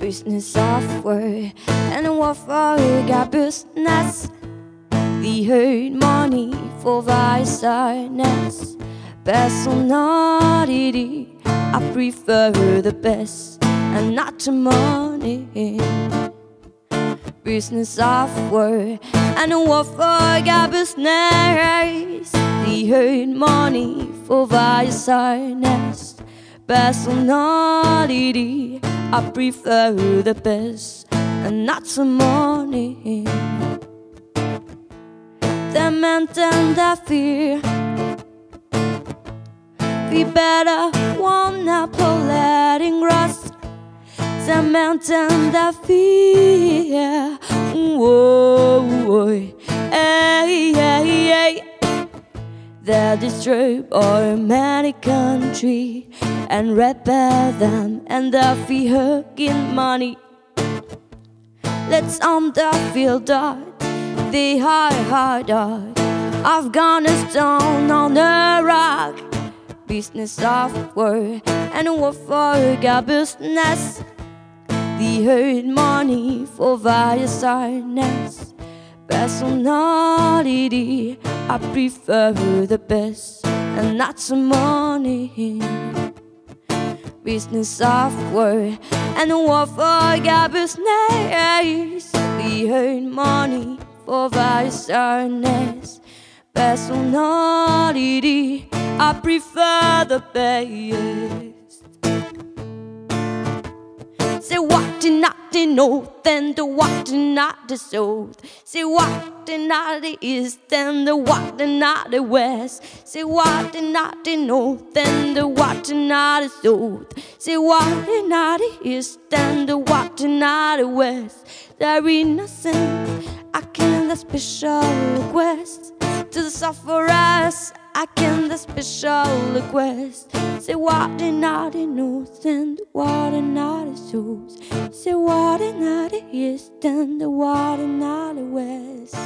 business software and a warfare got business. We heard money for vice personality. I prefer the best and not the money. Business software and a warfare got business. We heard money for vice personality. I prefer the best and not the money. The mental that fear, we better wanna letting rust. The mental that fear, whoa, hey, hey, hey. They destroy our many country and rebel them and the fear in money. Let's on the field die, the hard Afghanistan on Iraq. Business software and warfare got business. We heard money for vice personality. I prefer the best and not the money. Business software and warfare got business. We heard money for vice personality. I prefer the best. Say what did not the north and the what did not the south. Say what did not the east and the what did not the west. Say what did not the north and the what did not the south. Say what did not the east and the what did not the west. There is nothing I can the special request to the sufferers. I can the special request. Say what did not the north and what did not the south. Say what did not the east and what did not the west.